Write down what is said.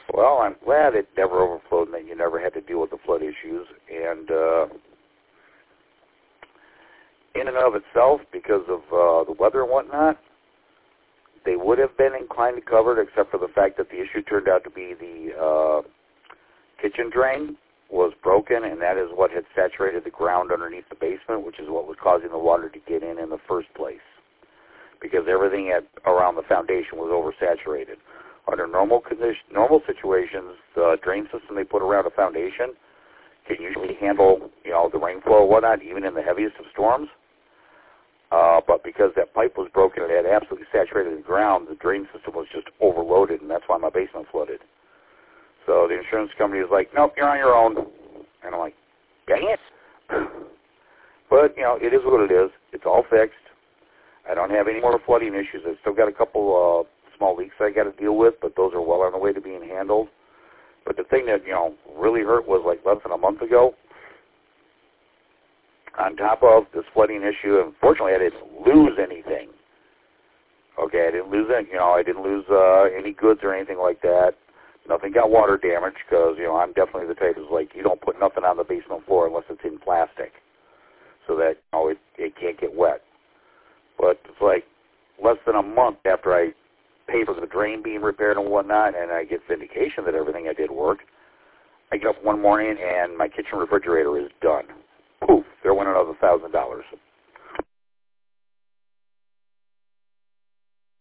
Well, I'm glad it never overflowed and that you never had to deal with the flood issues. And in and of itself, because of the weather and whatnot, they would have been inclined to cover it, except for the fact that the issue turned out to be the kitchen drain was broken, and that is what had saturated the ground underneath the basement, which is what was causing the water to get in the first place, because everything around the foundation was oversaturated. Under normal situations, the drain system they put around a foundation can usually handle, the rainflow or whatnot, even in the heaviest of storms. But because that pipe was broken and it had absolutely saturated the ground, the drain system was just overloaded, and that's why my basement flooded. So the insurance company was like, nope, you're on your own. And I'm like, dang it. But, it is what it is. It's all fixed. I don't have any more flooding issues. I've still got a couple small leaks I got to deal with, but those are well on the way to being handled. But the thing that, really hurt was like less than a month ago. On top of this flooding issue, unfortunately, I didn't lose anything. Okay, I didn't lose any, I didn't lose any goods or anything like that. Nothing got water damage because, I'm definitely the type that's like, you don't put nothing on the basement floor unless it's in plastic so that, it can't get wet. But it's like less than a month after I pay for the drain being repaired and whatnot, and I get vindication that everything I did worked, I get up one morning and my kitchen refrigerator is done. Poof, there went another $1,000.